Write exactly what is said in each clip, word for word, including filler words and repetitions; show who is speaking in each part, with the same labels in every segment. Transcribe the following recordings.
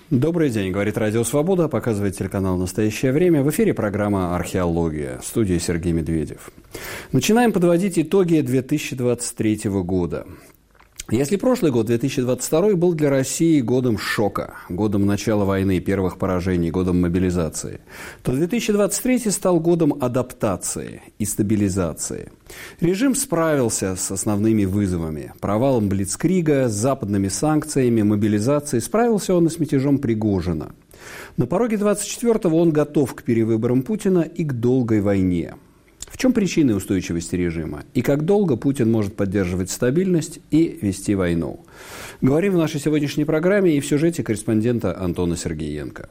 Speaker 1: Добрый день, говорит Радио Свобода, показывает телеканал «Настоящее время». В эфире программа «Археология». В студии Сергей Медведев. Начинаем подводить итоги две тысячи двадцать третьего года. Если прошлый год, две тысячи двадцать второй, был для России годом шока, годом начала войны, первых поражений, годом мобилизации, то две тысячи двадцать третий стал годом адаптации и стабилизации. Режим справился с основными вызовами – провалом Блицкрига, с западными санкциями, мобилизацией. Справился он и с мятежом Пригожина. На пороге двадцать четвёртого он готов к перевыборам Путина и к долгой войне. В чем причины устойчивости режима? И как долго Путин может поддерживать стабильность и вести войну? Говорим в нашей сегодняшней программе и в сюжете корреспондента Антона Сергеенко.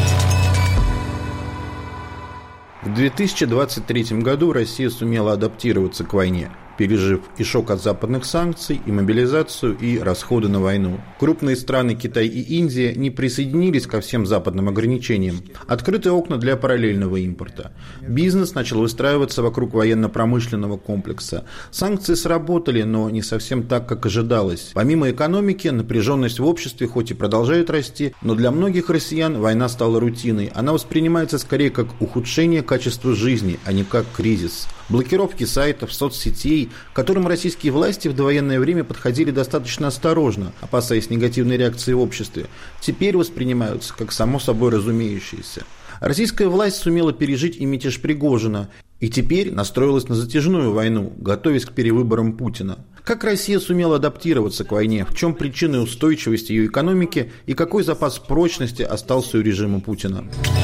Speaker 2: В две тысячи двадцать третьем году Россия сумела адаптироваться к войне, пережив и шок от западных санкций, и мобилизацию, и расходы на войну. Крупные страны Китай и Индия не присоединились ко всем западным ограничениям. Открыты окна для параллельного импорта. Бизнес начал выстраиваться вокруг военно-промышленного комплекса. Санкции сработали, но не совсем так, как ожидалось. Помимо экономики, напряженность в обществе хоть и продолжает расти, но для многих россиян война стала рутиной. Она воспринимается скорее как ухудшение качества жизни, а не как кризис. Блокировки сайтов, соцсетей, к которым российские власти в довоенное время подходили достаточно осторожно, опасаясь негативной реакции в обществе, теперь воспринимаются как само собой разумеющиеся. Российская власть сумела пережить и мятеж Пригожина, и теперь настроилась на затяжную войну, готовясь к перевыборам Путина. Как Россия сумела адаптироваться к войне, в чем причины устойчивости ее экономики и какой запас прочности остался у режима Путина?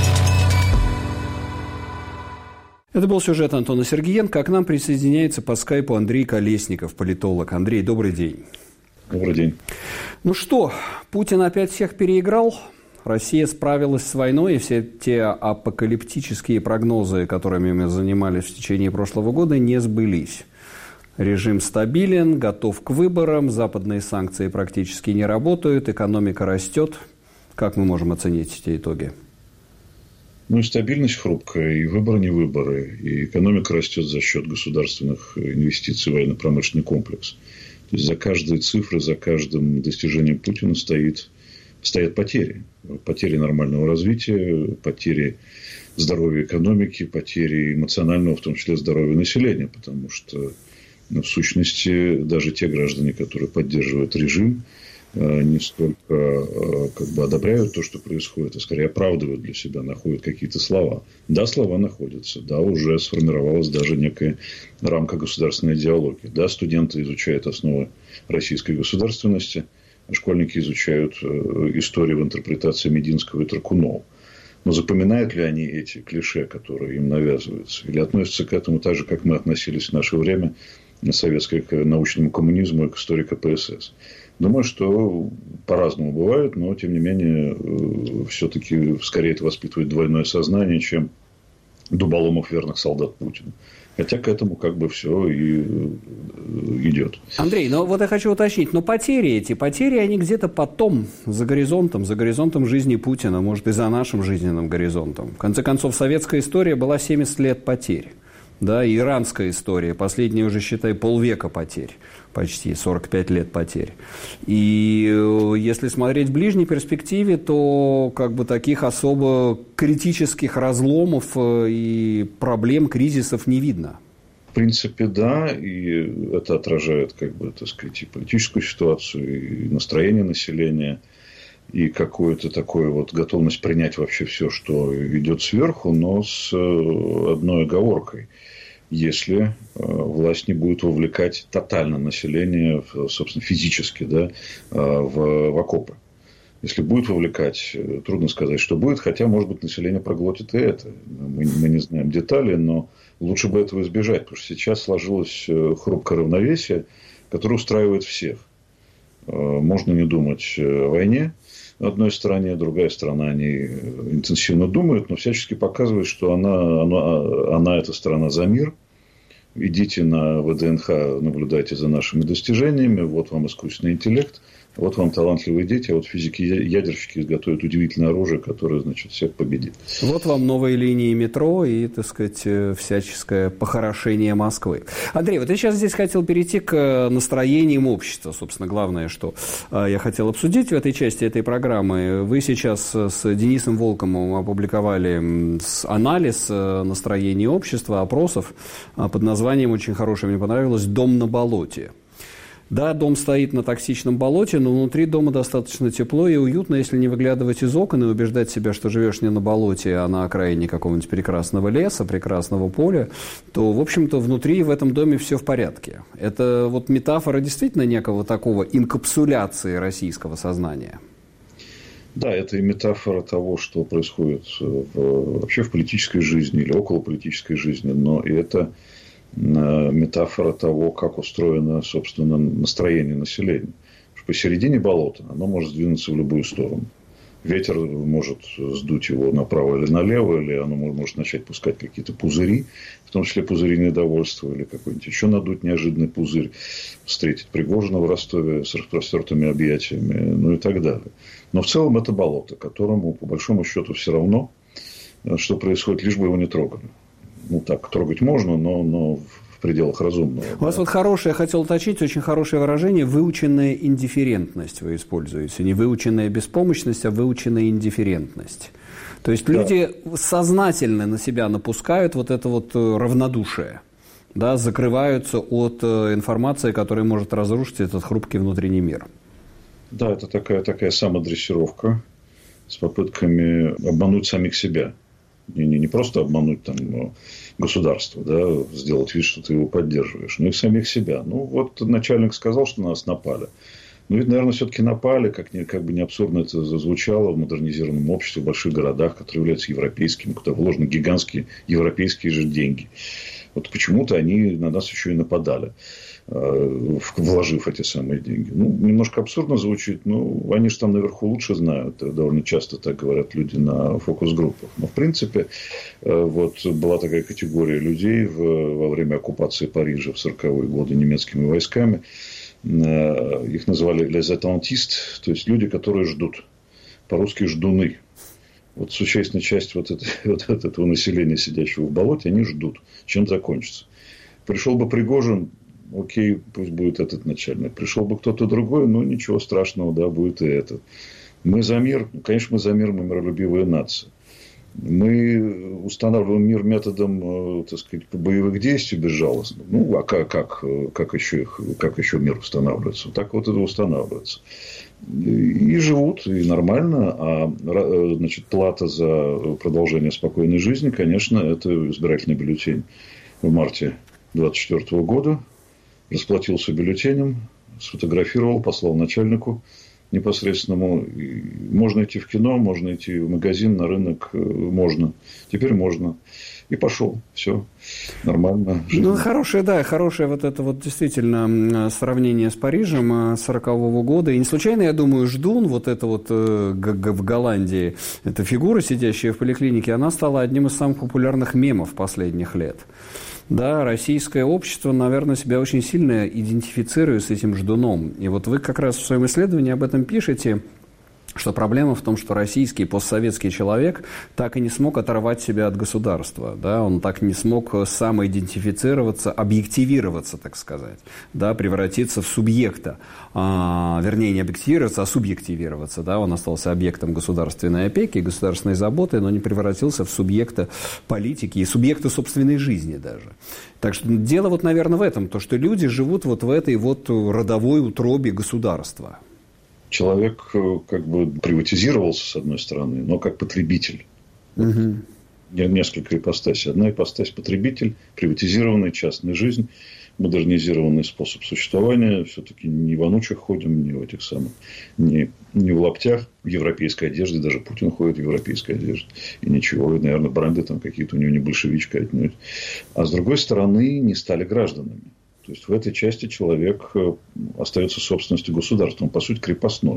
Speaker 1: Это был сюжет Антона Сергеенко. А к нам присоединяется по скайпу Андрей Колесников, политолог. Андрей, добрый день.
Speaker 3: Добрый день.
Speaker 1: Ну что, Путин опять всех переиграл? Россия справилась с войной, и все те апокалиптические прогнозы, которыми мы занимались в течение прошлого года, не сбылись. Режим стабилен, готов к выборам, западные санкции практически не работают, экономика растет. Как мы можем оценить эти итоги?
Speaker 3: Ну, и стабильность хрупкая, и выборы не выборы, и экономика растет за счет государственных инвестиций в военно-промышленный комплекс. То есть за каждой цифрой, за каждым достижением Путина стоит, стоят потери. Потери нормального развития, потери здоровья экономики, потери эмоционального, в том числе здоровья населения. Потому что, ну, в сущности, даже те граждане, которые поддерживают режим, не столько как бы одобряют то, что происходит, а скорее оправдывают для себя, находят какие-то слова. Да, слова находятся. Да, уже сформировалась даже некая рамка государственной идеологии. Да, студенты изучают основы российской государственности, а школьники изучают историю в интерпретации Мединского и Таркунова. Но запоминают ли они эти клише, которые им навязываются? Или относятся к этому так же, как мы относились в наше время советское к научному коммунизму и к истории ка пэ эс эс? Думаю, что по-разному бывает, но, тем не менее, все-таки скорее это воспитывает двойное сознание, чем дуболомов верных солдат Путина. Хотя к этому как бы все и идет.
Speaker 1: Андрей, ну вот я хочу уточнить, но потери эти, потери, они где-то потом, за горизонтом, за горизонтом жизни Путина, может, и за нашим жизненным горизонтом. В конце концов, советская история была семьдесят лет потерь. Да, и иранская история, последняя уже, считай, полвека потерь, почти сорок пять лет потерь. И если смотреть в ближней перспективе, то как бы таких особо критических разломов и проблем, кризисов не видно.
Speaker 3: В принципе, да, и это отражает, как бы, так сказать, и политическую ситуацию, и настроение населения, и какую-то такую вот готовность принять вообще все, что идет сверху, но с одной оговоркой. Если власть не будет вовлекать тотально население, собственно, физически, да, в, в окопы. Если будет вовлекать, трудно сказать, что будет, хотя, может быть, население проглотит и это. Мы, мы не знаем деталей, но лучше бы этого избежать, потому что сейчас сложилось хрупкое равновесие, которое устраивает всех. Можно не думать о войне на одной стороне, другая сторона о ней интенсивно думает, но всячески показывает, что она, она, она эта страна за мир. Идите на вэ дэ эн ха, наблюдайте за нашими достижениями, вот вам искусственный интеллект, Вот вам талантливые дети, а вот физики-ядерщики изготовят удивительное оружие, которое, значит, всех победит.
Speaker 1: Вот вам новые линии метро и, так сказать, всяческое похорошение Москвы. Андрей, вот я сейчас здесь хотел перейти к настроениям общества. Собственно, главное, что я хотел обсудить в этой части этой программы. Вы сейчас с Денисом Волковым опубликовали анализ настроений общества, опросов под названием, очень хорошее, мне понравилось, «Дом на болоте». Да, дом стоит на токсичном болоте, но внутри дома достаточно тепло и уютно, если не выглядывать из окон и убеждать себя, что живешь не на болоте, а на окраине какого-нибудь прекрасного леса, прекрасного поля, то, в общем-то, внутри в этом доме все в порядке. Это вот метафора действительно некого такого инкапсуляции российского сознания.
Speaker 3: Да, это и метафора того, что происходит в, вообще в политической жизни или около политической жизни, но и это метафора того, как устроено, собственно, настроение населения. Посередине болота оно может сдвинуться в любую сторону. Ветер может сдуть его направо или налево, или оно может начать пускать какие-то пузыри, в том числе пузыри недовольства, или какой-нибудь еще надуть неожиданный пузырь, встретить Пригожина в Ростове с распростертыми объятиями, ну и так далее. Но в целом это болото, которому, по большому счету, все равно, что происходит, лишь бы его не трогали. Ну, так, трогать можно, но, но в пределах разумного.
Speaker 1: У вас да. вот хорошее, я хотел уточнить, очень хорошее выражение, выученная индифферентность вы используете. Не выученная беспомощность, а выученная индифферентность. То есть, люди да. сознательно на себя напускают вот это вот равнодушие, да, закрываются от информации, которая может разрушить этот хрупкий внутренний мир.
Speaker 3: Да, это такая, такая самодрессировка с попытками обмануть самих себя. Не, не, не просто обмануть там, государство, да, сделать вид, что ты его поддерживаешь, но и самих себя. Ну, вот начальник сказал, что на нас напали. Ну, ведь, наверное, все-таки напали, как, не, как бы не абсурдно это зазвучало, в модернизированном обществе, в больших городах, которые являются европейскими, куда вложены гигантские европейские же деньги. Вот почему-то они на нас еще и нападали, вложив эти самые деньги. Ну, немножко абсурдно звучит, но они же там наверху лучше знают. Довольно часто так говорят люди на фокус-группах. Но, в принципе, вот была такая категория людей в, во время оккупации Парижа в сороковые годы немецкими войсками. Их называли les attentistes, то есть люди, которые ждут. По-русски ждуны. Вот существенная часть вот, этой, вот этого населения, сидящего в болоте, они ждут, чем закончится. Пришел бы Пригожин, окей, пусть будет этот начальник. Пришел бы кто-то другой, ну, ничего страшного, да, будет и этот. Мы за мир, конечно, мы за мир, мы миролюбивая нация. Мы устанавливаем мир методом, так сказать, боевых действий безжалостно. Ну, а как, как, как, еще, их, как еще мир устанавливается? Так вот это устанавливается. И живут, и нормально. А, значит, плата за продолжение спокойной жизни, конечно, это избирательный бюллетень в марте двадцать четвёртого года. Расплатился бюллетенем, сфотографировал, послал начальнику непосредственному. Можно идти в кино, можно идти в магазин, на рынок, можно. Теперь можно. И пошел. Все. Нормально. Жизнь.
Speaker 1: Ну, хорошее, да, хорошее вот это вот действительно сравнение с Парижем сорокового года. И не случайно, я думаю, Ждун, вот это вот в Голландии, эта фигура, сидящая в поликлинике, она стала одним из самых популярных мемов последних лет. Да, российское общество, наверное, себя очень сильно идентифицирует с этим ждуном. И вот вы как раз в своем исследовании об этом пишете, что проблема в том, что российский постсоветский человек так и не смог оторвать себя от государства, да, он так и не смог самоидентифицироваться, объективироваться, так сказать, да, превратиться в субъекта, а, вернее, не объективироваться, а субъективироваться, да, он остался объектом государственной опеки, государственной заботы, но не превратился в субъекта политики и субъекта собственной жизни даже. Так что дело вот, наверное, в этом, то, что люди живут вот в этой вот родовой утробе государства.
Speaker 3: Человек как бы приватизировался, с одной стороны, но как потребитель. Угу. Несколько ипостасей. Одна ипостась – потребитель, приватизированная частная жизнь, модернизированный способ существования. Все-таки не в анучах ходим, не в этих самых, не, не в лаптях, в европейской одежде. Даже Путин ходит в европейской одежде. И ничего, и, наверное, бренды там какие-то у него не большевичка отнюдь. А с другой стороны, не стали гражданами. То есть, в этой части человек остается собственностью государства. Он, по сути, крепостной,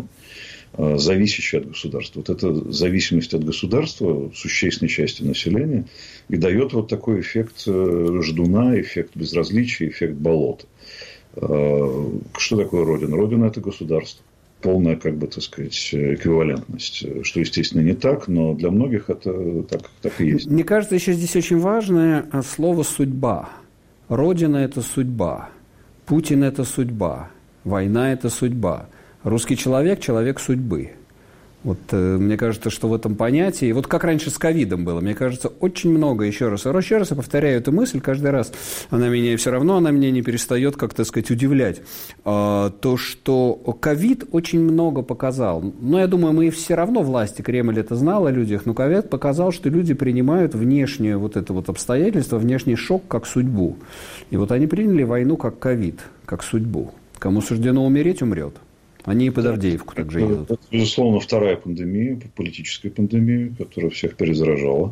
Speaker 3: зависящий от государства. Вот эта зависимость от государства существенной части населения и дает вот такой эффект ждуна, эффект безразличия, эффект болота. Что такое Родина? Родина – это государство. полная, как бы, так сказать, эквивалентность. Что, естественно, не так, но для многих это так, так и есть.
Speaker 1: Мне кажется, еще здесь очень важное слово «судьба». Родина – это судьба. Путин – это судьба. Война – это судьба. Русский человек – человек судьбы. Вот э, мне кажется, что в этом понятии, вот как раньше с ковидом было, мне кажется, очень много, еще раз, еще раз я повторяю эту мысль каждый раз, она меня все равно, она меня не перестает, как, так сказать, удивлять, а, то, что ковид очень много показал. Но я думаю, мы все равно, власти, Кремль это знал о людях, но ковид показал, что люди принимают внешнее вот это вот обстоятельство, внешний шок как судьбу. И вот они приняли войну как ковид, как судьбу. Кому суждено умереть, умрет. Они и под Авдеевку так же едут.
Speaker 3: Это, безусловно, вторая пандемия, политическая пандемия, которая всех перезаражала.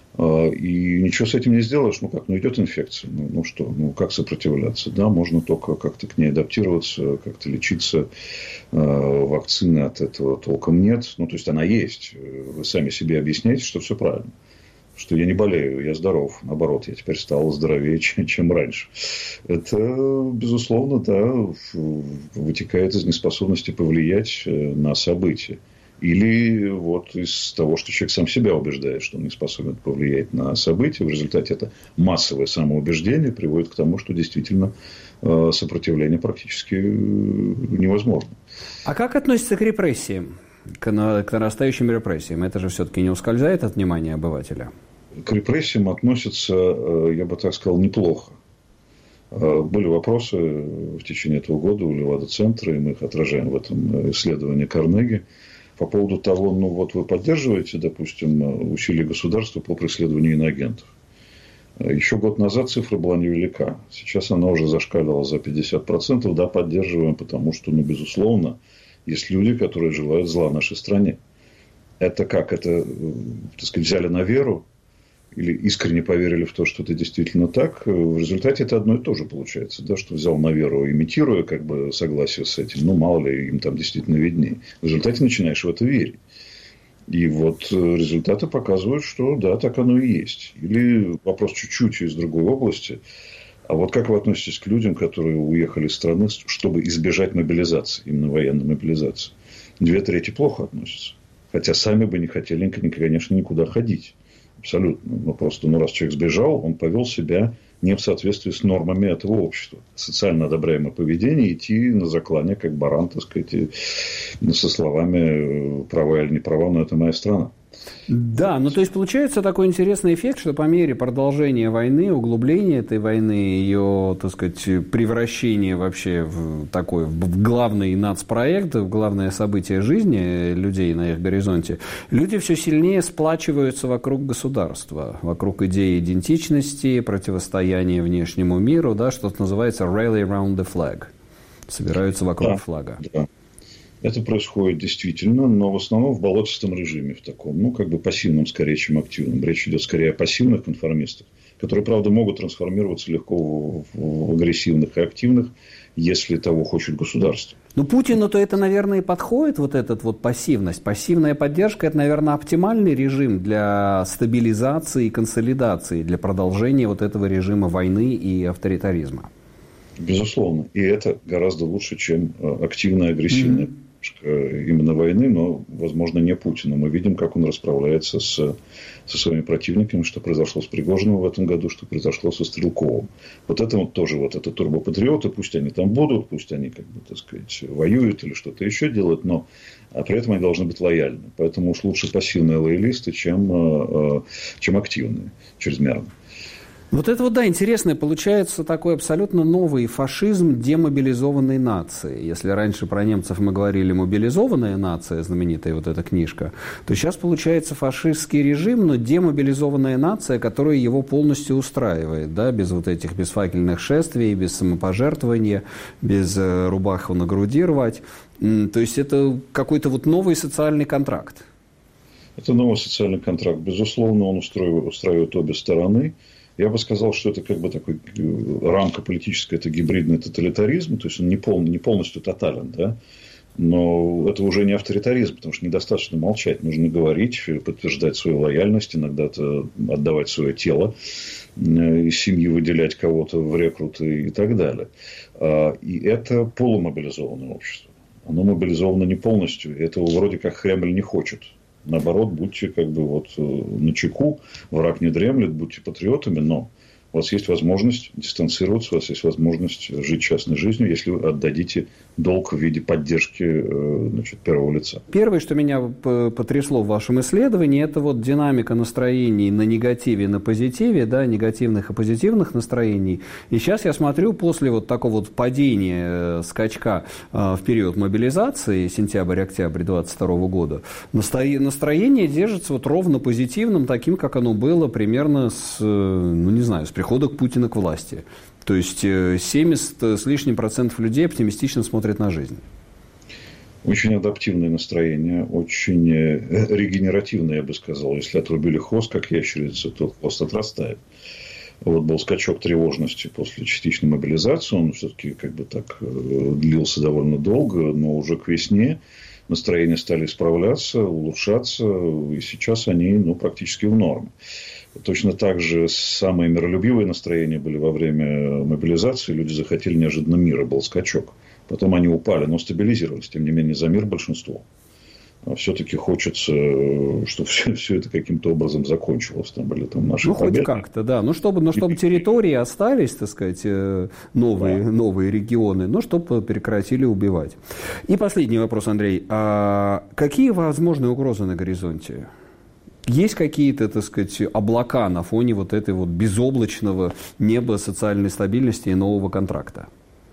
Speaker 3: И ничего с этим не сделаешь. Ну как, ну идет инфекция. Ну, ну что, ну как сопротивляться? Да, можно только как-то к ней адаптироваться, как-то лечиться. Вакцины от этого толком нет. Ну, то есть она есть. Вы сами себе объясняете, что все правильно. Что я не болею, я здоров. Наоборот, я теперь стал здоровее, чем, чем раньше. Это, безусловно, да, вытекает из неспособности повлиять на события. Или вот из того, что человек сам себя убеждает, что он не способен повлиять на события. В результате это массовое самоубеждение приводит к тому, что действительно сопротивление практически невозможно.
Speaker 1: А как относится к репрессиям? К, на, к нарастающим репрессиям. Это же все-таки не ускользает от внимания обывателя?
Speaker 3: К репрессиям относятся, я бы так сказал, неплохо. Были вопросы в течение этого года у Левада-центра, и мы их отражаем в этом исследовании Карнеги, по поводу того, ну вот вы поддерживаете, допустим, усилия государства по преследованию иноагентов. Еще год назад цифра была невелика. Сейчас она уже зашкалила за пятьдесят процентов. Да, поддерживаем, потому что, ну, безусловно, есть люди, которые желают зла нашей стране. Это как? Это, так сказать, взяли на веру или искренне поверили в то, что это действительно так. В результате это одно и то же получается. Да, что взял на веру, имитируя как бы согласие с этим. Ну, мало ли, им там действительно виднее. В результате начинаешь в это верить. И вот результаты показывают, что да, так оно и есть. Или вопрос чуть-чуть из другой области. А вот как вы относитесь к людям, которые уехали из страны, чтобы избежать мобилизации, именно военной мобилизации? Две трети плохо относятся. Хотя сами бы не хотели, конечно, никуда ходить. Абсолютно. Но просто, ну, раз человек сбежал, он повел себя не в соответствии с нормами этого общества. Социально одобряемое поведение, идти на заклание, как баран, так сказать, со словами права или не права, но это моя страна.
Speaker 1: Да, ну то есть получается такой интересный эффект, что по мере продолжения войны, углубления этой войны, ее, так сказать, превращения вообще в такой, в главный нацпроект, в главное событие жизни людей на их горизонте, люди все сильнее сплачиваются вокруг государства, вокруг идеи идентичности, противостояния внешнему миру, да, что называется rally around the flag, собираются вокруг да, флага.
Speaker 3: Да. Это происходит действительно, но в основном в болотистом режиме, в таком, ну, как бы пассивном скорее, чем активном. Речь идет скорее о пассивных конформистах, которые, правда, могут трансформироваться легко в, в агрессивных и активных, если того хочет государство.
Speaker 1: Ну, Путину-то это, наверное, и подходит, вот эта вот пассивность. Пассивная поддержка – это, наверное, оптимальный режим для стабилизации и консолидации, для продолжения вот этого режима войны и авторитаризма.
Speaker 3: Безусловно. И это гораздо лучше, чем активная, агрессивная mm-hmm. именно войны, но, возможно, не Путина. Мы видим, как он расправляется с, со своими противниками, что произошло с Пригожиным в этом году, что произошло со Стрелковым. Вот это вот тоже вот это турбопатриоты, пусть они там будут, пусть они, как бы, так сказать, воюют или что-то еще делают, но а при этом они должны быть лояльны. Поэтому уж лучше пассивные лоялисты, чем, чем активные чрезмерно.
Speaker 1: Вот это вот, да, интересно, получается такой абсолютно новый фашизм демобилизованной нации. Если раньше про немцев мы говорили «мобилизованная нация», знаменитая вот эта книжка, то сейчас получается фашистский режим, но демобилизованная нация, которая его полностью устраивает, да, без вот этих, без факельных шествий, без самопожертвования, без рубаху на груди рвать. То есть это какой-то вот новый социальный контракт.
Speaker 3: Это новый социальный контракт. Безусловно, он устраивает, устраивает обе стороны. Я бы сказал, что это как бы такой рамка политическая, это гибридный тоталитаризм, то есть он не, пол, не полностью тотален, да? Но это уже не авторитаризм, потому что недостаточно молчать, нужно говорить, подтверждать свою лояльность, иногда отдавать свое тело, из семьи выделять кого-то в рекруты и так далее. И это полумобилизованное общество. оно мобилизовано не полностью. Этого вроде как Кремль не хочет. Наоборот, будьте как бы вот начеку, враг не дремлет, будьте патриотами, но у вас есть возможность дистанцироваться, у вас есть возможность жить частной жизнью, если вы отдадите долг в виде поддержки, значит, первого лица.
Speaker 1: Первое, что меня потрясло в вашем исследовании, это вот динамика настроений на негативе, на позитиве, да, негативных и позитивных настроений. И сейчас я смотрю, после вот такого вот падения, скачка в период мобилизации, сентябрь-октябрь двадцать второго года, настроение держится вот ровно позитивным, таким, как оно было примерно с, ну не знаю, с прихода Путина к власти. То есть семьдесят с лишним процентов людей оптимистично смотрят на жизнь.
Speaker 3: Очень адаптивное настроение, очень регенеративное, я бы сказал. Если отрубили хвост, как ящерица, то хвост отрастает. Вот был скачок тревожности после частичной мобилизации. Он все-таки как бы так длился довольно долго, но уже к весне настроения стали исправляться, улучшаться. И сейчас они ну, практически в норме. Точно так же самые миролюбивые настроения были во время мобилизации. Люди захотели неожиданно мира, был скачок. Потом они упали, но стабилизировались. Тем не менее, за мир большинство. Все-таки хочется, чтобы все, все это каким-то образом закончилось. Там, или там наши
Speaker 1: ну,
Speaker 3: победы.
Speaker 1: хоть как-то, да. Ну, чтобы, ну, чтобы территории остались, так сказать, новые, да. новые регионы, но чтобы прекратили убивать. И последний вопрос, Андрей. А какие возможные угрозы на горизонте? Есть какие-то, так сказать, облака на фоне вот этой вот безоблачного неба социальной стабильности и нового контракта?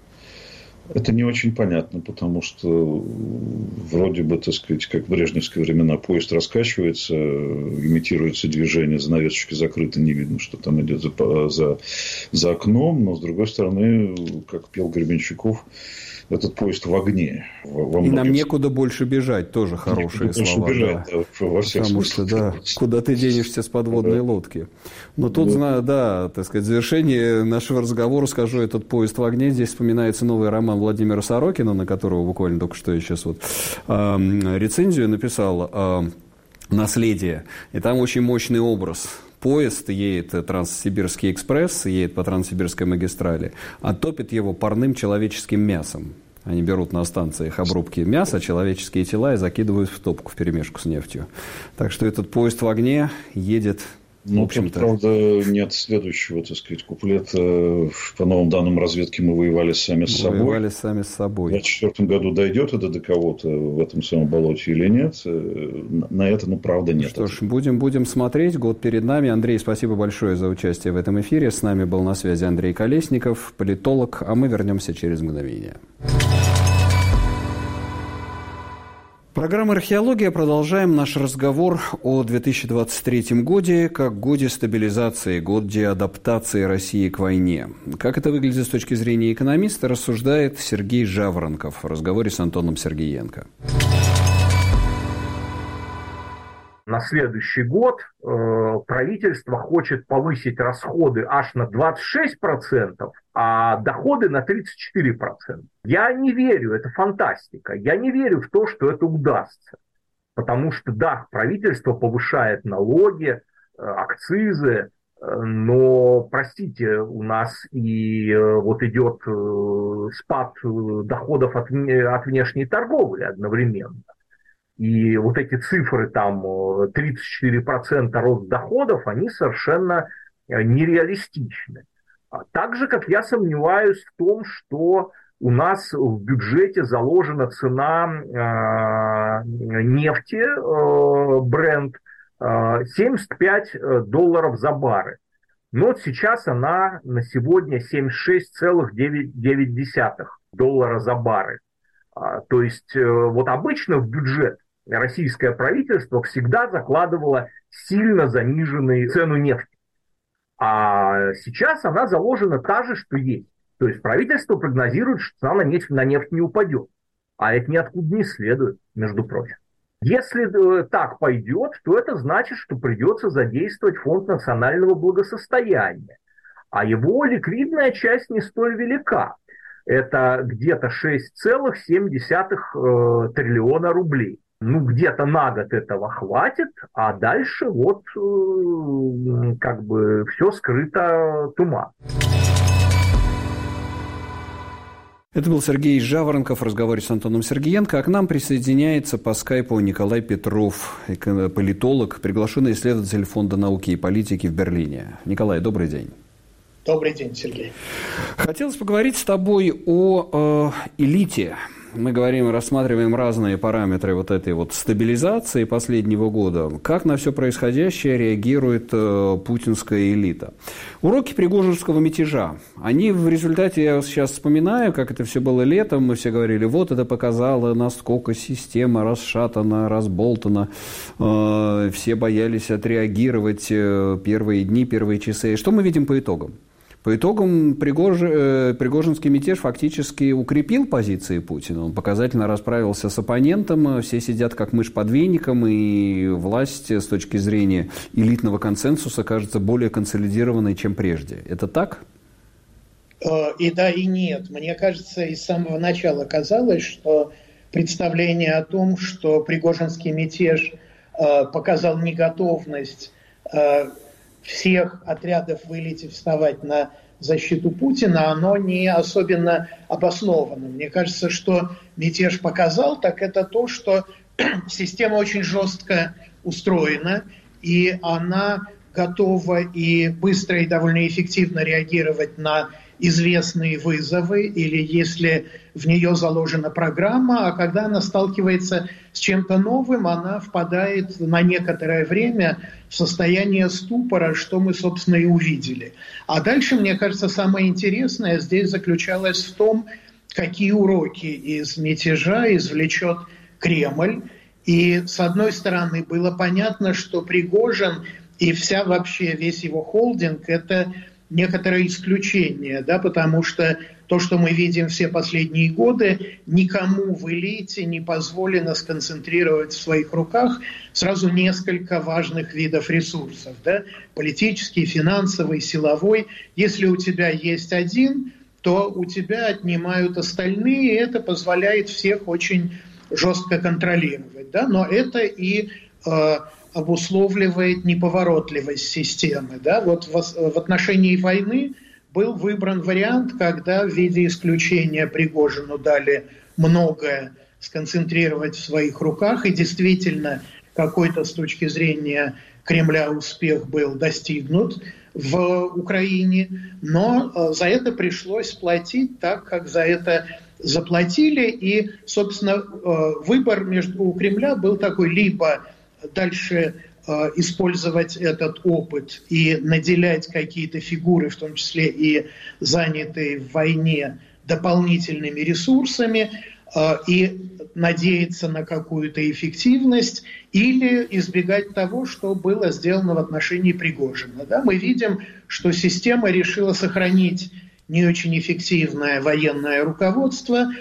Speaker 3: Это не очень понятно, потому что вроде бы, так сказать, как в брежневские времена, поезд раскачивается, имитируется движение, занавесочки закрыты, не видно, что там идет за, за, за окном, но, с другой стороны, как пел Гребенщиков, этот поезд в огне. Во
Speaker 1: и нам некуда больше бежать, тоже хорошие слова. Бежать, да. Да, во всех Потому смыслах. Что, да, куда ты денешься с подводной да. лодки. Но тут, да. да, так сказать, в завершение нашего разговора скажу, этот поезд в огне. Здесь вспоминается новый роман Владимира Сорокина, на которого буквально только что я сейчас вот э, рецензию написал, э, «Наследие». И там очень мощный образ. Поезд едет, Транссибирский экспресс, едет по Транссибирской магистрали, а топит его парным человеческим мясом. Они берут на станциях обрубки мяса, человеческие тела и закидывают в топку вперемешку с нефтью. Так что этот поезд в огне едет...
Speaker 3: Ну, в общем-то... правда, нет следующего, так сказать, куплета. По новым данным разведки мы воевали сами с собой.
Speaker 1: Воевали сами с собой.
Speaker 3: В двадцать четвёртом году дойдет это до кого-то в этом самом болоте или нет? На это, ну, правда, нет.
Speaker 1: Что ж, будем, будем смотреть. Год перед нами. Андрей, спасибо большое за участие в этом эфире. С нами был на связи Андрей Колесников, политолог. А мы вернемся через мгновение. Программа «Археология». Продолжаем наш разговор о две тысячи двадцать третьем годе как годе стабилизации, годе адаптации России к войне. Как это выглядит с точки зрения экономиста, рассуждает Сергей Жаворонков в разговоре с Антоном Сергеенко.
Speaker 4: На следующий год э, правительство хочет повысить расходы аж на двадцать шесть процентов, а доходы на тридцать четыре процента. Я не верю, это фантастика. Я не верю в то, что это удастся. Потому что, да, правительство повышает налоги, э, акцизы, э, но, простите, у нас и э, вот идет э, спад доходов от, от внешней торговли одновременно. И вот эти цифры, там, тридцать четыре процента рост доходов, они совершенно нереалистичны. Так же, как я сомневаюсь в том, что у нас в бюджете заложена цена э, нефти, э, Brent, э, семьдесят пять долларов за баррель. Но вот сейчас она на сегодня семьдесят шесть целых девять десятых доллара за баррель. А, то есть э, вот обычно в бюджет российское правительство всегда закладывало сильно заниженную цену нефти. А сейчас она заложена та же, что есть. То есть правительство прогнозирует, что цена на нефть, на нефть не упадет. А это ниоткуда не следует, между прочим. Если так пойдет, то это значит, что придется задействовать фонд национального благосостояния. А его ликвидная часть не столь велика. Это где-то шесть целых семь десятых триллиона рублей. Ну, где-то на год этого хватит, а дальше вот как бы все скрыто туман.
Speaker 1: Это был Сергей Жаворонков в разговоре с Антоном Сергеенко. А к нам присоединяется по скайпу Николай Петров, политолог, приглашенный исследователь Фонда науки и политики в Берлине. Николай, добрый день.
Speaker 5: Добрый день, Сергей.
Speaker 1: Хотелось поговорить с тобой о э, элите. Мы говорим, рассматриваем разные параметры вот этой вот стабилизации последнего года. Как на все происходящее реагирует э, путинская элита? Уроки пригожинского мятежа. Они в результате, я сейчас вспоминаю, как это все было летом, мы все говорили, вот это показало, насколько система расшатана, разболтана. Э, все боялись отреагировать э, первые дни, первые часы. Что мы видим по итогам? По итогам Пригож... Пригожинский мятеж фактически укрепил позиции Путина. Он показательно расправился с оппонентом, все сидят как мышь под веником, и власть с точки зрения элитного консенсуса кажется более консолидированной, чем прежде. Это так?
Speaker 5: И да, и нет. Мне кажется, и с самого начала казалось, что представление о том, что Пригожинский мятеж показал неготовность всех отрядов в элите вставать на защиту Путина, оно не особенно обосновано. Мне кажется, что мятеж показал, так это то, что система очень жестко устроена, и она готова и быстро, и довольно эффективно реагировать на известные вызовы, или если в нее заложена программа, а когда она сталкивается с чем-то новым, она впадает на некоторое время в состояние ступора, что мы, собственно, и увидели. А дальше, мне кажется, самое интересное здесь заключалось в том, какие уроки из мятежа извлечет Кремль. И, с одной стороны, было понятно, что Пригожин и вся вообще весь его холдинг – это некоторое исключение, да, потому что то, что мы видим все последние годы, никому в элите не позволено сконцентрировать в своих руках сразу несколько важных видов ресурсов, да, политический, финансовый, силовой. Если у тебя есть один, то у тебя отнимают остальные, и это позволяет всех очень жестко контролировать, да, но это и э, обусловливает неповоротливость системы. Да? Вот в, в отношении войны был выбран вариант, когда в виде исключения Пригожину дали многое сконцентрировать в своих руках, и действительно какой-то с точки зрения Кремля успех был достигнут в Украине, но за это пришлось платить так, как за это заплатили, и, собственно, выбор между, у Кремля был такой: либо дальше э, использовать этот опыт и наделять какие-то фигуры, в том числе и занятые в войне, дополнительными ресурсами, э, и надеяться на какую-то эффективность, или избегать того, что было сделано в отношении Пригожина. Да? Мы видим, что система решила сохранить не очень эффективное военное руководство,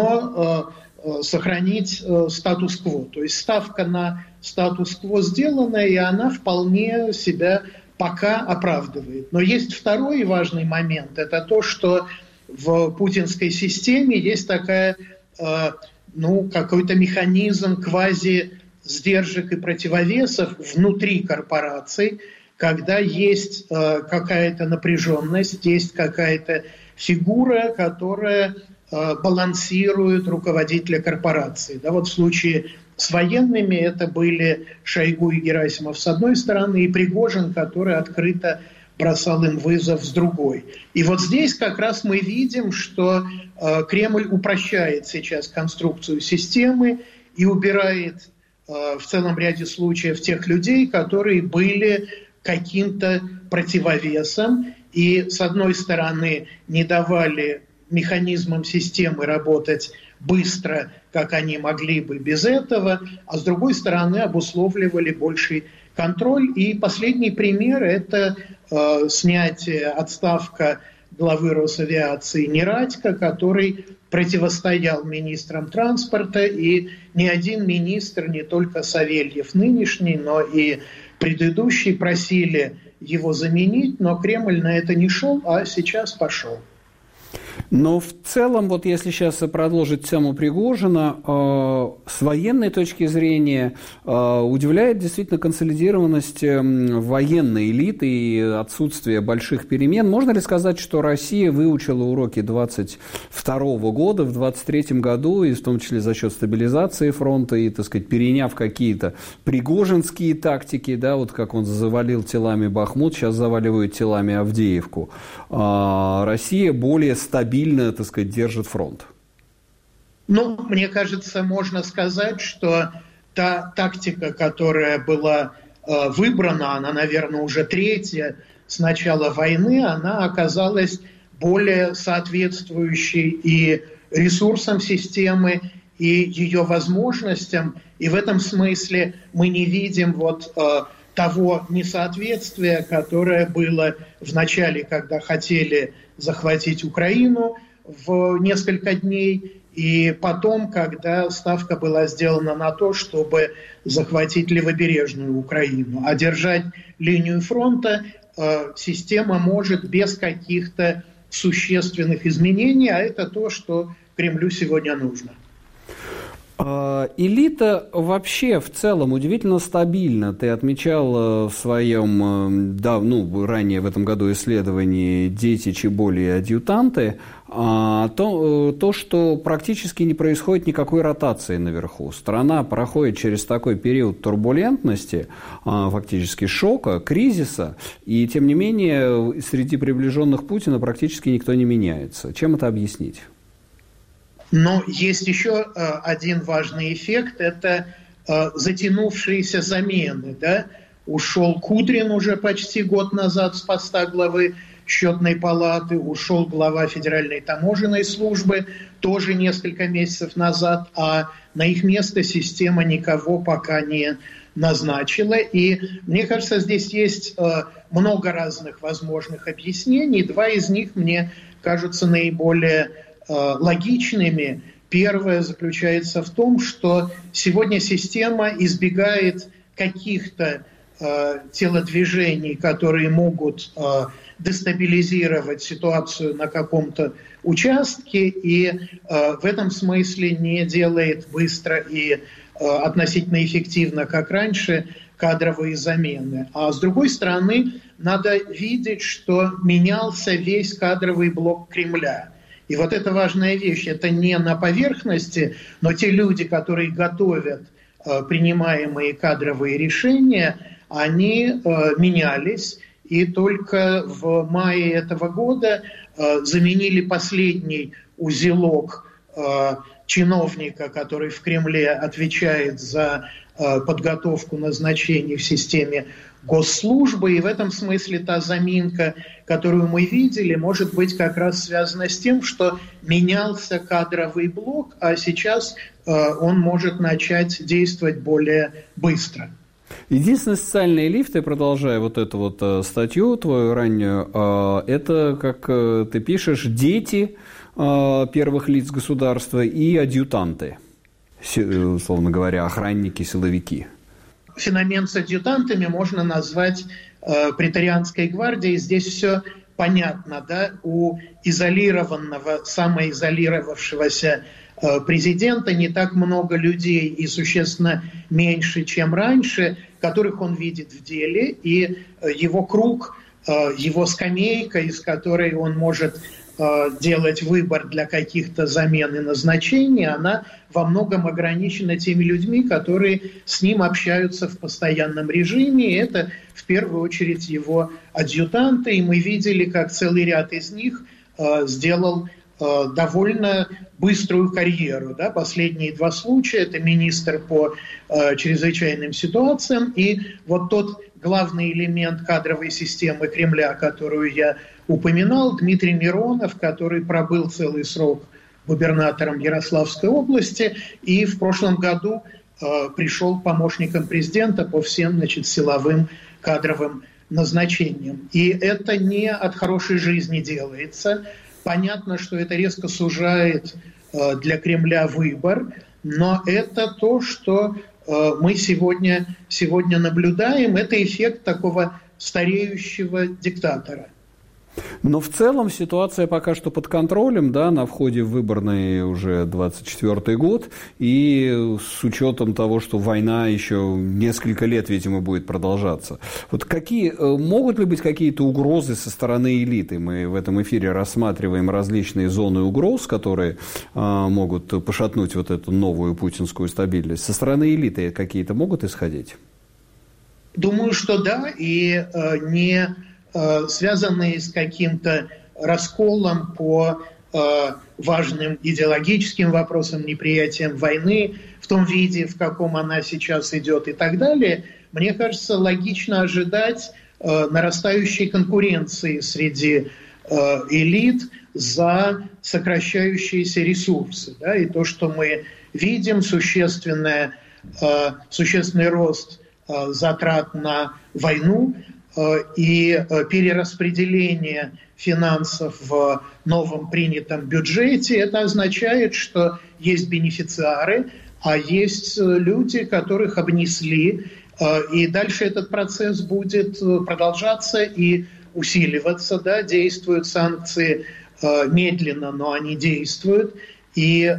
Speaker 5: но э, сохранить э, статус-кво. То есть ставка на статус-кво сделана, и она вполне себя пока оправдывает. Но есть второй важный момент. Это то, что в путинской системе есть такая, э, ну, какой-то механизм квази-сдержек и противовесов внутри корпораций, когда есть э, какая-то напряженность, есть какая-то фигура, которая э, балансирует руководителя корпорации. Да, вот в случае с военными это были Шойгу и Герасимов с одной стороны, и Пригожин, который открыто бросал им вызов с другой. И вот здесь как раз мы видим, что э, Кремль упрощает сейчас конструкцию системы и убирает э, в целом ряде случаев тех людей, которые были каким-то противовесом и, с одной стороны, не давали механизмам системы работать быстро, как они могли бы без этого, а с другой стороны обусловливали больший контроль. И последний пример – это э, снятие, отставка главы Росавиации Нерадько, который противостоял министрам транспорта, и ни один министр, не только Савельев нынешний, но и предыдущий, просили его заменить, но Кремль на это не шел, а сейчас пошел.
Speaker 1: Но в целом, вот если сейчас продолжить тему Пригожина, э, с военной точки зрения э, удивляет действительно консолидированность э, военной элиты и отсутствие больших перемен. Можно ли сказать, что Россия выучила уроки двадцать второго года, в двадцать третьем году, и в том числе за счет стабилизации фронта и, так сказать, переняв какие-то пригожинские тактики, да, вот как он завалил телами Бахмут, сейчас заваливают телами Авдеевку, э, Россия более стабильна, так сказать, держит фронт?
Speaker 5: Ну, мне кажется, можно сказать, что та тактика, которая была э, выбрана, она, наверное, уже третья с начала войны, она оказалась более соответствующей и ресурсам системы, и ее возможностям. И в этом смысле мы не видим вот э, того несоответствия, которое было в начале, когда хотели захватить Украину в несколько дней, и потом, когда ставка была сделана на то, чтобы захватить левобережную Украину. А держать линию фронта э, система может без каких-то существенных изменений, а это то, что Кремлю сегодня нужно.
Speaker 1: Элита вообще в целом удивительно стабильна. Ты отмечал в своем, да, ну, ранее в этом году исследовании «Дети, чеболи и адъютанты», то, то, что практически не происходит никакой ротации наверху. Страна проходит через такой период турбулентности, фактически шока, кризиса, и тем не менее среди приближенных Путина практически никто не меняется. Чем это объяснить?
Speaker 5: Но есть еще э, один важный эффект – это э, затянувшиеся замены. Да? Ушел Кудрин уже почти год назад с поста главы Счетной палаты, ушел глава Федеральной таможенной службы тоже несколько месяцев назад, а на их место система никого пока не назначила. И мне кажется, здесь есть э, много разных возможных объяснений. Два из них мне кажутся наиболее логичными. Первое заключается в том, что сегодня система избегает каких-то э, телодвижений, которые могут э, дестабилизировать ситуацию на каком-то участке, и э, в этом смысле не делает быстро и э, относительно эффективно, как раньше, кадровые замены. А с другой стороны, надо видеть, что менялся весь кадровый блок Кремля. И вот это важная вещь, это не на поверхности, но те люди, которые готовят э, принимаемые кадровые решения, они э, менялись, и только в мае этого года э, заменили последний узелок э, чиновника, который в Кремле отвечает за э, подготовку назначений в системе госслужбы, и в этом смысле та заминка, которую мы видели, может быть как раз связана с тем, что менялся кадровый блок, а сейчас э, он может начать действовать более быстро.
Speaker 1: Единственный социальный лифт, я продолжаю вот эту вот э, статью твою раннюю, э, это, как э, ты пишешь, дети э, первых лиц государства и адъютанты, условно говоря, охранники, силовики.
Speaker 5: Феномен с адъютантами можно назвать э, претарианской гвардией. Здесь все понятно, да? У изолированного, самоизолировавшегося э, президента не так много людей и существенно меньше, чем раньше, которых он видит в деле, и э, его круг, э, его скамейка, из которой он может делать выбор для каких-то замен и назначений, она во многом ограничена теми людьми, которые с ним общаются в постоянном режиме. И это в первую очередь его адъютанты. И мы видели, как целый ряд из них э, сделал э, довольно быструю карьеру. Да? Последние два случая – это министр по э, чрезвычайным ситуациям и вот тот главный элемент кадровой системы Кремля, которую я упоминал, Дмитрий Миронов, который пробыл целый срок губернатором Ярославской области и в прошлом году э, пришел помощником президента по всем, значит, силовым кадровым назначениям. И это не от хорошей жизни делается. Понятно, что это резко сужает э, для Кремля выбор, но это то, что э, мы сегодня, сегодня наблюдаем. Это эффект такого стареющего диктатора.
Speaker 1: Но в целом ситуация пока что под контролем, да, на входе в выборный уже двадцать четвёртый год, и с учетом того, что война еще несколько лет, видимо, будет продолжаться. Вот какие, могут ли быть какие-то угрозы со стороны элиты? Мы в этом эфире рассматриваем различные зоны угроз, которые а, могут пошатнуть вот эту новую путинскую стабильность. Со стороны элиты какие-то могут исходить?
Speaker 5: Думаю, что да, и э, не э, связанные с каким-то расколом по э, важным идеологическим вопросам, неприятием войны в том виде, в каком она сейчас идет и так далее. Мне кажется, логично ожидать э, нарастающей конкуренции среди э, элит за сокращающиеся ресурсы. Да, и то, что мы видим, существенное, э, существенный рост затрат на войну и перераспределение финансов в новом принятом бюджете, это означает, что есть бенефициары, а есть люди, которых обнесли, и дальше этот процесс будет продолжаться и усиливаться. Да? Действуют санкции медленно, но они действуют, и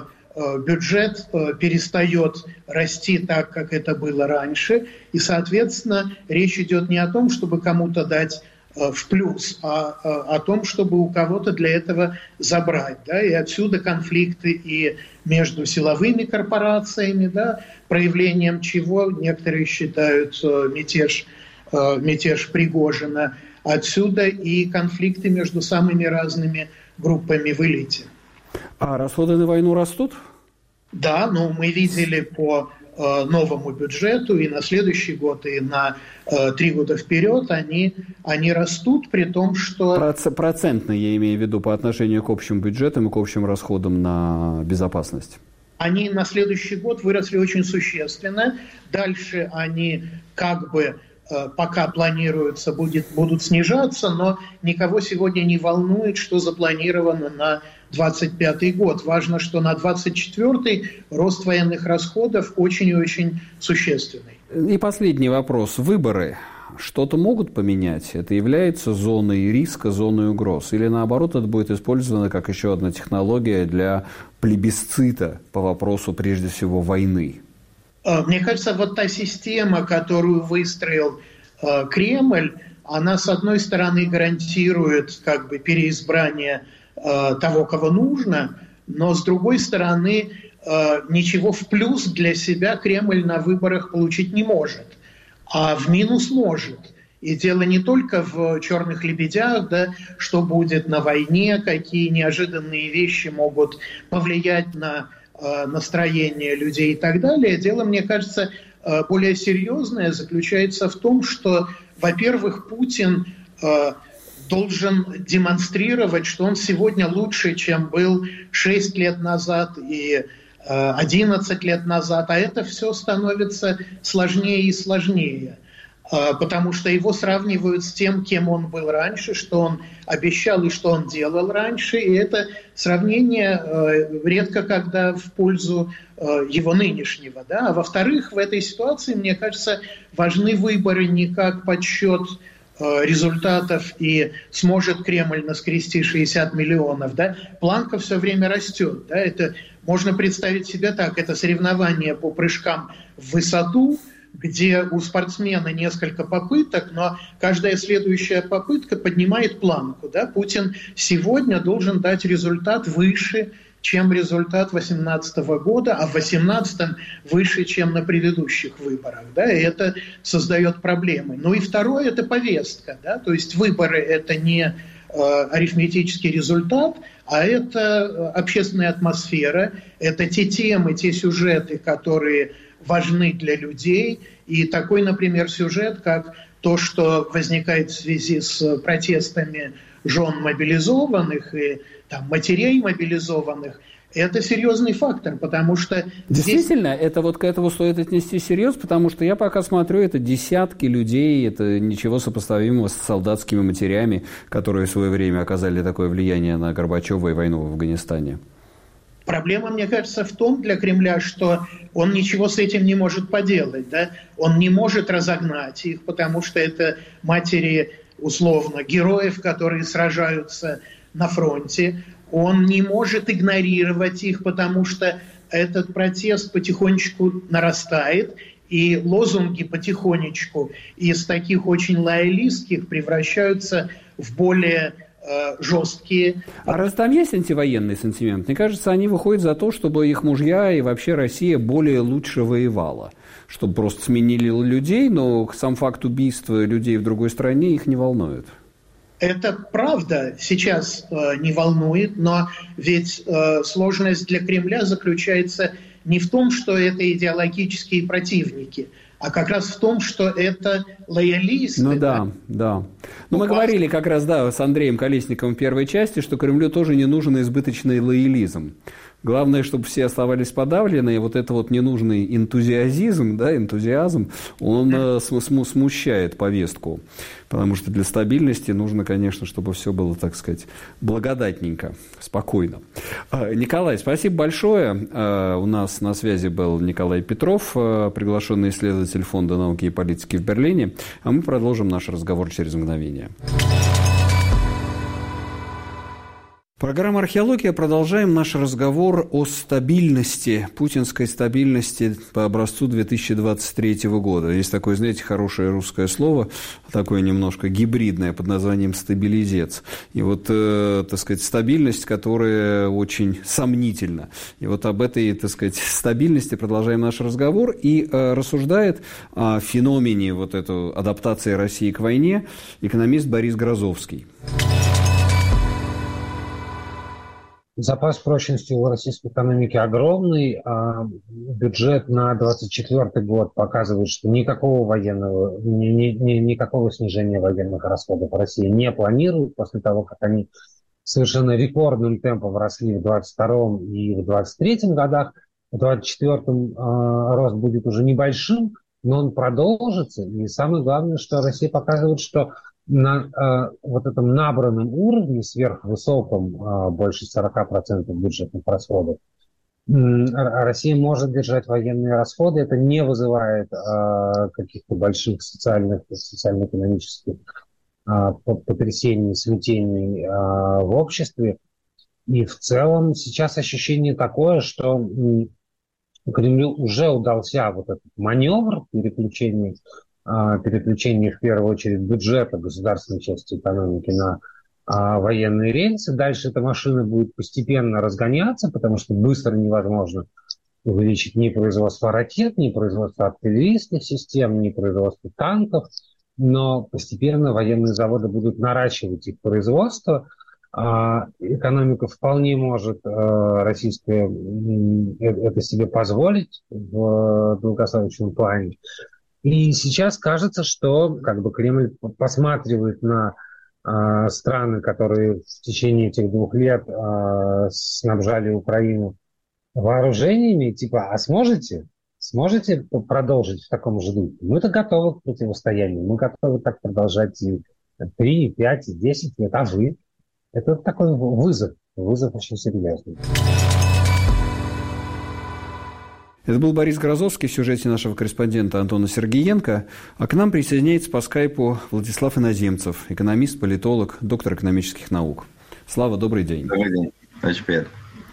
Speaker 5: бюджет перестает расти так, как это было раньше. И, соответственно, речь идет не о том, чтобы кому-то дать в плюс, а о том, чтобы у кого-то для этого забрать. Да? И отсюда конфликты и между силовыми корпорациями, да, проявлением чего некоторые считают мятеж, мятеж Пригожина. Отсюда и конфликты между самыми разными группами в элите.
Speaker 1: А расходы на войну растут?
Speaker 5: Да, но мы видели по э, новому бюджету и на следующий год, и на э, три года вперед они, они растут, при том, что...
Speaker 1: Проц- процентно, я имею в виду, по отношению к общим бюджетам и к общим расходам на безопасность.
Speaker 5: Они на следующий год выросли очень существенно. Дальше они как бы... пока планируется, будет, будут снижаться, но никого сегодня не волнует, что запланировано на двадцать пятый год. Важно, что на двадцать четвёртый рост военных расходов очень и очень существенный.
Speaker 1: И последний вопрос. Выборы что-то могут поменять? Это является зоной риска, зоной угроз? Или наоборот, это будет использовано как еще одна технология для плебисцита по вопросу, прежде всего, войны?
Speaker 5: Мне кажется, вот та система, которую выстроил э, Кремль, она, с одной стороны, гарантирует как бы переизбрание э, того, кого нужно, но, с другой стороны, э, ничего в плюс для себя Кремль на выборах получить не может, а в минус может. И дело не только в черных лебедях, да, что будет на войне, какие неожиданные вещи могут повлиять на настроение людей и так далее. Дело, мне кажется, более серьезное заключается в том, что, во-первых, Путин должен демонстрировать, что он сегодня лучше, чем был шесть лет назад и одиннадцать лет назад, а это все становится сложнее и сложнее, потому что его сравнивают с тем, кем он был раньше, что он обещал и что он делал раньше, и это сравнение э, редко когда в пользу э, его нынешнего. Да? А во-вторых, в этой ситуации, мне кажется, важны выборы не как подсчет э, результатов и сможет Кремль наскрести шестьдесят миллионов. Да? Планка все время растет. Да? Это можно представить себе так, это соревнование по прыжкам в высоту, где у спортсмена несколько попыток, но каждая следующая попытка поднимает планку. Да? Путин сегодня должен дать результат выше, чем результат две тысячи восемнадцатого года, а в две тысячи восемнадцатом выше, чем на предыдущих выборах. Да? И это создает проблемы. Ну и второе – это повестка. Да? То есть выборы – это не э, арифметический результат, а это общественная атмосфера, это те темы, те сюжеты, которые важны для людей. И такой, например, сюжет, как то, что возникает в связи с протестами жен мобилизованных и там, матерей мобилизованных, это серьезный фактор, потому что...
Speaker 1: Действительно,
Speaker 5: здесь...
Speaker 1: это вот к этому стоит отнести серьез, потому что я пока смотрю, это десятки людей, это ничего сопоставимого с солдатскими матерями, которые в свое время оказали такое влияние на Горбачева и войну в Афганистане.
Speaker 5: Проблема, мне кажется, в том для Кремля, что он ничего с этим не может поделать. Да? Он не может разогнать их, потому что это матери условно, героев, которые сражаются на фронте. Он не может игнорировать их, потому что этот протест потихонечку нарастает, и лозунги потихонечку из таких очень лоялистских превращаются в более э, жесткие.
Speaker 1: А раз там есть антивоенный сантимент, мне кажется, они выходят за то, чтобы их мужья и вообще Россия более лучше воевала. Чтобы просто сменили людей, но сам факт убийства людей в другой стране их не волнует.
Speaker 5: Это правда сейчас э, не волнует, но ведь э, сложность для Кремля заключается не в том, что это идеологические противники, а как раз в том, что это лоялисты.
Speaker 1: Ну да, да. Ну мы говорили как раз, да, с Андреем Колесниковым в первой части, что Кремлю тоже не нужен избыточный лоялизм. Главное, чтобы все оставались подавлены, и вот это вот ненужный энтузиазм, да, энтузиазм, он э, см- смущает повестку. Потому что для стабильности нужно, конечно, чтобы все было, так сказать, благодатненько, спокойно. Э, Николай, спасибо большое. Э, у нас на связи был Николай Петров, э, приглашенный исследователь Фонда науки и политики в Берлине. А мы продолжим наш разговор через мгновение. Программа «Археология». Продолжаем наш разговор о стабильности, путинской стабильности по образцу две тысячи двадцать третьего года. Есть такое, знаете, хорошее русское слово, такое немножко гибридное, под названием «стабилизец». И вот, э, так сказать, стабильность, которая очень сомнительна. И вот об этой, так сказать, стабильности продолжаем наш разговор. И э, рассуждает о феномене вот этой адаптации России к войне экономист Борис Грозовский.
Speaker 6: Запас прочности у российской экономики огромный, а бюджет на двадцать четвёртый год показывает, что никакого военного, ни, ни, никакого снижения военных расходов Россия не планирует после того, как они совершенно рекордным темпом росли в двадцать втором и в двадцать третьем годах. В двадцать четвёртом а, рост будет уже небольшим, но он продолжится. И самое главное, что Россия показывает, что на э, вот этом набранном уровне, сверхвысоком, э, больше сорок процентов бюджетных расходов, э, Россия может держать военные расходы. Это не вызывает э, каких-то больших социальных, социально-экономических э, потрясений, смятений э, в обществе. И в целом сейчас ощущение такое, что э, Кремлю уже удался вот этот маневр переключения переключение в первую очередь бюджета государственной части экономики на а, военные рельсы. Дальше эта машина будет постепенно разгоняться, потому что быстро невозможно увеличить ни производство ракет, ни производство артиллерийских систем, ни производство танков. Но постепенно военные заводы будут наращивать их производство. А, экономика вполне может а, российская это себе позволить в долгосрочном плане. И сейчас кажется, что как бы Кремль посматривает на э, страны, которые в течение этих двух лет э, снабжали Украину вооружениями, типа, а сможете? Сможете продолжить в таком же духе? Мы-то готовы к противостоянию, мы готовы так продолжать и три, и пять, и десять лет, а вы? Это такой вызов, вызов очень серьезный.
Speaker 1: Это был Борис Грозовский в сюжете нашего корреспондента Антона Сергеенко. А к нам присоединяется по скайпу Владислав Иноземцев, экономист, политолог, доктор экономических наук. Слава, добрый день.
Speaker 7: Добрый день. Очень приятно.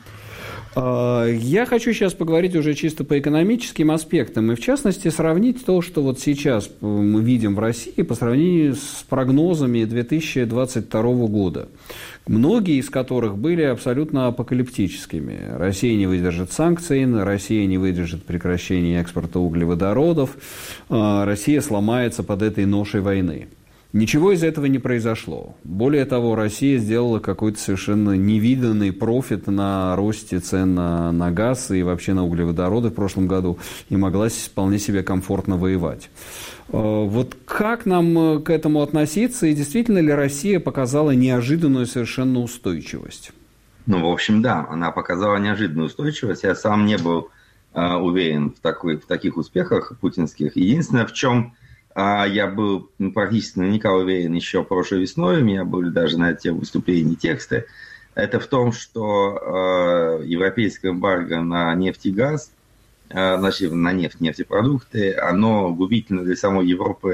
Speaker 1: Я хочу сейчас поговорить уже чисто по экономическим аспектам и, в частности, сравнить то, что вот сейчас мы видим в России по сравнению с прогнозами две тысячи двадцать второго года, многие из которых были абсолютно апокалиптическими. Россия не выдержит санкций, Россия не выдержит прекращения экспорта углеводородов, Россия сломается под этой ношей войны. Ничего из этого не произошло. Более того, Россия сделала какой-то совершенно невиданный профит на росте цен на, на газ и вообще на углеводороды в прошлом году и могла вполне себе комфортно воевать. Вот как нам к этому относиться и действительно ли Россия показала неожиданную совершенно устойчивость?
Speaker 7: Ну, в общем, да, она показала неожиданную устойчивость. Я сам не был э, уверен в, такой, в таких успехах путинских. Единственное, в чем я был практически наверняка уверен еще прошлой весной, у меня были даже на эти выступления тексты, это в том, что э, европейское эмбарго на нефть и газ, э, значит, на нефть, нефтепродукты, оно губительно для самой Европы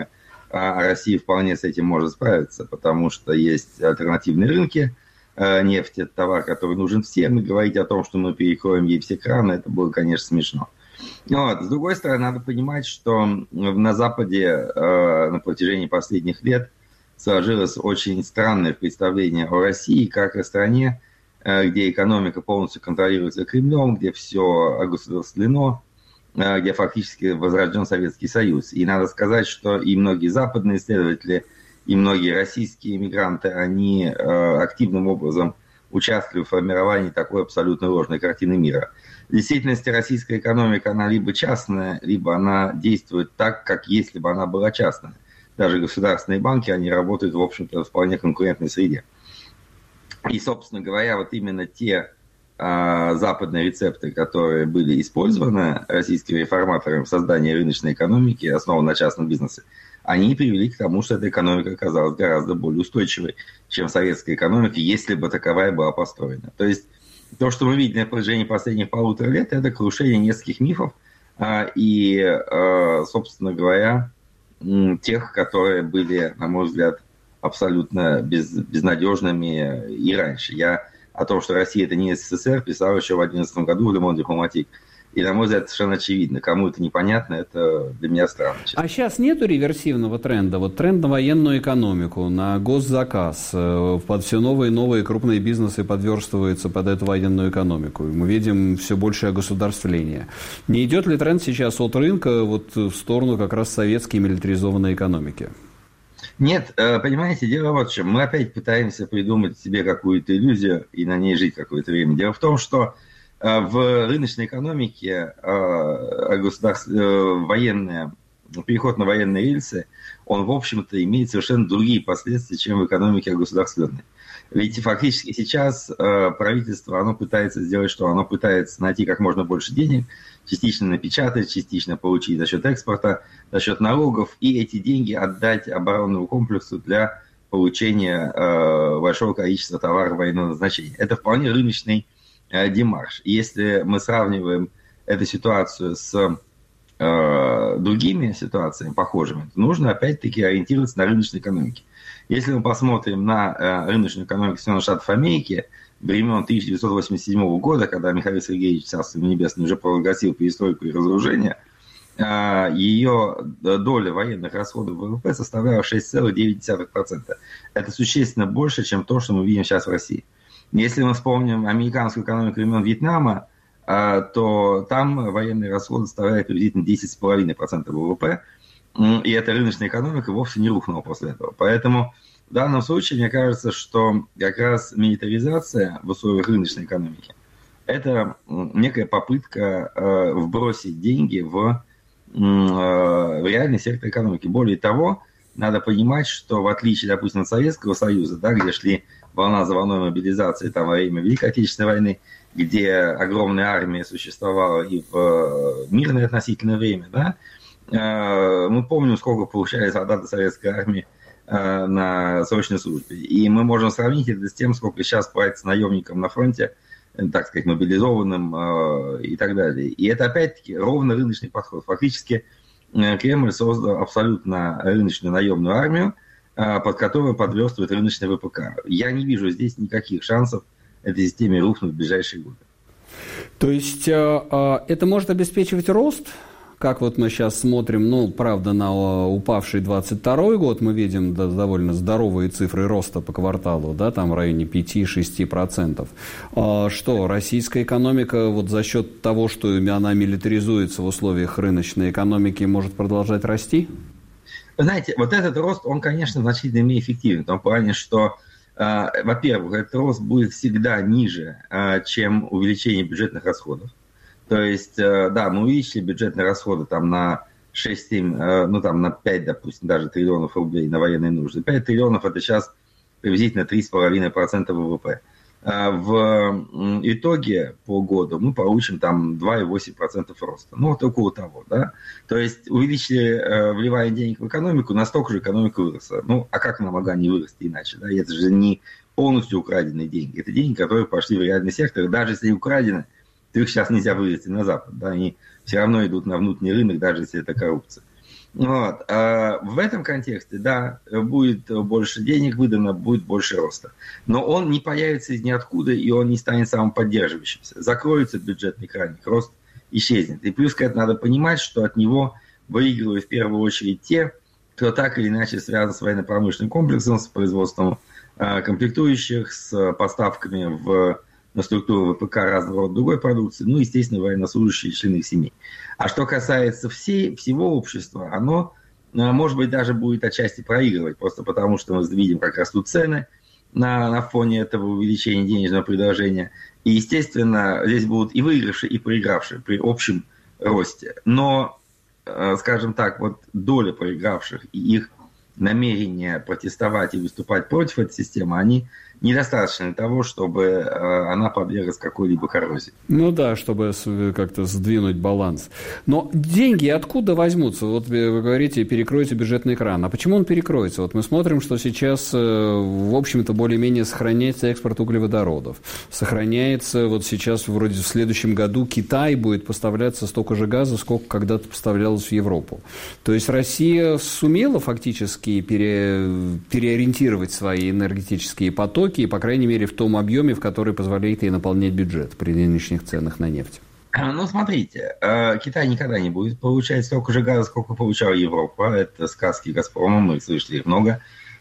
Speaker 7: а Россия вполне с этим может справиться, потому что есть альтернативные рынки. Нефть – это товар, который нужен всем, и говорить о том, что мы перекроем ей все краны, это было, конечно, смешно. Вот. С другой стороны, надо понимать, что на Западе на протяжении последних лет сложилось очень странное представление о России как о стране, где экономика полностью контролируется Кремлем, где все огосударствлено, где фактически возрожден Советский Союз. И надо сказать, что и многие западные исследователи, и многие российские иммигранты, они активным образом участвовали в формировании такой абсолютно ложной картины мира. В действительности российская экономика, она либо частная, либо она действует так, как если бы она была частная. Даже государственные банки, они работают, в общем-то, в вполне конкурентной среде. И, собственно говоря, вот именно те а, западные рецепты, которые были использованы российскими реформаторами в создании рыночной экономики, основанной на частном бизнесе, они привели к тому, что эта экономика оказалась гораздо более устойчивой, чем советская экономика, если бы таковая была построена. То есть то, что мы видим на протяжении последних полутора лет, это крушение нескольких мифов а, и, а, собственно говоря, тех, которые были, на мой взгляд, абсолютно без, безнадежными и раньше. Я о том, что Россия это не СССР, писал еще в две тысячи одиннадцатом году в Le Monde Diplomatique. И, на мой взгляд, совершенно очевидно. Кому это непонятно, это для меня странно. Честно.
Speaker 1: А сейчас нету реверсивного тренда? Вот тренд на военную экономику, на госзаказ. Под все новые и новые крупные бизнесы подверстываются под эту военную экономику. Мы видим все большее государствление. Не идет ли тренд сейчас от рынка вот в сторону как раз советской милитаризованной экономики?
Speaker 7: Нет, понимаете, дело вот в чем. Мы опять пытаемся придумать себе какую-то иллюзию и на ней жить какое-то время. Дело в том, что в рыночной экономике военные, переход на военные рельсы, он, в общем-то, имеет совершенно другие последствия, чем в экономике государственной. Ведь фактически сейчас правительство, оно пытается сделать что? Оно пытается найти как можно больше денег, частично напечатать, частично получить за счет экспорта, за счет налогов, и эти деньги отдать оборонному комплексу для получения большого количества товаров военного назначения. Это вполне рыночный демарш. Если мы сравниваем эту ситуацию с э, другими ситуациями похожими, то нужно опять-таки ориентироваться на рыночную экономику. Если мы посмотрим на э, рыночную экономику Соединенных Штатов Америки времен тысяча девятьсот восемьдесят седьмого года, когда Михаил Сергеевич, царство небесное, уже провозгласил перестройку и разоружение, э, ее доля военных расходов в ВВП составляла шесть целых девять десятых процента. Это существенно больше, чем то, что мы видим сейчас в России. Если мы вспомним американскую экономику времен Вьетнама, то там военные расходы составляют приблизительно десять целых пять десятых процента ВВП, и эта рыночная экономика вовсе не рухнула после этого. Поэтому в данном случае мне кажется, что как раз милитаризация в условиях рыночной экономики – это некая попытка вбросить деньги в, в реальный сектор экономики. Более того, надо понимать, что в отличие, допустим, от Советского Союза, да, где шли волна за волной мобилизации там, во время Великой Отечественной войны, где огромная армия существовала и в мирное относительное время, да, мы помним, сколько получали солдаты советской армии на срочной службе. И мы можем сравнить это с тем, сколько сейчас платится наемникам на фронте, так сказать, мобилизованным и так далее. И это опять-таки ровно рыночный подход. Фактически Кремль создал абсолютно рыночную наемную армию, под которую подверстывает рыночный ВПК. Я не вижу здесь никаких шансов этой системе рухнуть в ближайшие годы.
Speaker 1: То есть это может обеспечивать рост? Как вот мы сейчас смотрим, ну, правда, на упавший двадцать второй год, мы видим довольно здоровые цифры роста по кварталу, да, там в районе пять-шесть процентов. А что, российская экономика вот за счет того, что она милитаризуется в условиях рыночной экономики, может продолжать расти?
Speaker 7: Вы знаете, вот этот рост, он, конечно, значительно менее эффективен, в том плане, что, э, во-первых, этот рост будет всегда ниже, э, чем увеличение бюджетных расходов. То есть, э, да, мы увеличили бюджетные расходы там, на шесть-семь, э, ну там на пять, допустим, даже триллионов рублей на военные нужды. пять триллионов – это сейчас приблизительно три целых пять десятых процента ВВП. В итоге по году мы получим там два целых восемь десятых процента роста. Ну, вот около того, да. То есть увеличили вливание денег в экономику, настолько же экономика выросла. Ну, а как она могла не вырасти иначе, да? Это же не полностью украденные деньги. Это деньги, которые пошли в реальный сектор. Даже если они украдены, то их сейчас нельзя вывести на Запад, да. Они все равно идут на внутренний рынок, даже если это коррупция. Вот. А в этом контексте, да, будет больше денег выдано, будет больше роста. Но он не появится из ниоткуда, и он не станет самоподдерживающимся. Закроется бюджетный краник, рост исчезнет. И плюс к этому надо понимать, что от него выигрывают в первую очередь те, кто так или иначе связан с военно-промышленным комплексом, с производством э, комплектующих, с поставками в, на структуру ВПК разного рода другой продукции, ну, естественно, военнослужащие и члены их семей. А что касается всей, всего общества, оно, э, может быть, даже будет отчасти проигрывать, просто потому что мы видим, как растут цены на, на фоне этого увеличения денежного предложения. И, естественно, здесь будут и выигравшие, и проигравшие при общем росте. Но, скажем так, вот доля проигравших и их намерение протестовать и выступать против этой системы, они недостаточно для того, чтобы она подверглась какой-либо коррозии.
Speaker 1: Ну да, чтобы как-то сдвинуть баланс. Но деньги откуда возьмутся? Вот вы говорите, перекроется бюджетный кран. А почему он перекроется? Вот мы смотрим, что сейчас, в общем-то, более-менее сохраняется экспорт углеводородов. Сохраняется, вот сейчас вроде в следующем году Китай будет поставляться столько же газа, сколько когда-то поставлялось в Европу. То есть Россия сумела фактически пере... переориентировать свои энергетические потоки, и, по крайней мере, в том объеме, в который позволяет ей наполнять бюджет при нынешних ценах на нефть.
Speaker 7: Ну, смотрите, Китай никогда не будет получать столько же газа, сколько получала Европа. Это сказки «Газпрома», мы слышали их много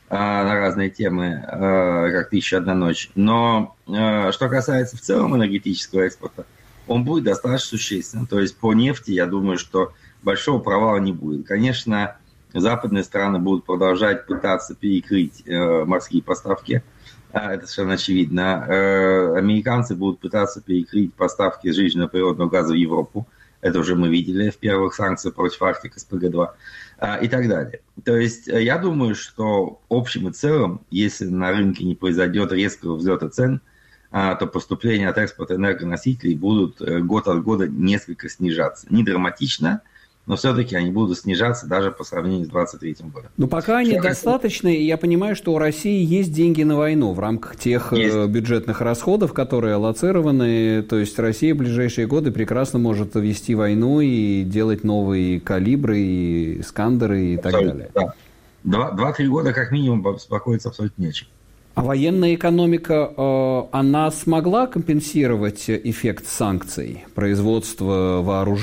Speaker 7: на разные темы, как «Тысяча одна ночь». Но что касается в целом энергетического экспорта, он будет достаточно существенным. То есть по нефти, я думаю, что большого провала не будет. Конечно, западные страны будут продолжать пытаться перекрыть морские поставки. Это совершенно очевидно. Американцы будут пытаться перекрыть поставки сжиженного природного газа в Европу. Это уже мы видели в первых санкциях против Арктики эс пэ гэ два и так далее. То есть я думаю, что в общем и целом, если на рынке не произойдет резкого взлета цен, то поступления от экспорта энергоносителей будут год от года несколько снижаться. Не драматично, но все-таки они будут снижаться даже по сравнению с двадцать третьим годом.
Speaker 1: Но пока они достаточны, и я понимаю, что у России есть деньги на войну в рамках тех есть. бюджетных расходов, которые аллоцированы. То есть Россия в ближайшие годы прекрасно может вести войну и делать новые калибры, и Искандеры и так
Speaker 7: абсолютно,
Speaker 1: далее.
Speaker 7: Да. Два-три года как минимум беспокоиться абсолютно нечем.
Speaker 1: А военная экономика, она смогла компенсировать эффект санкций? Производство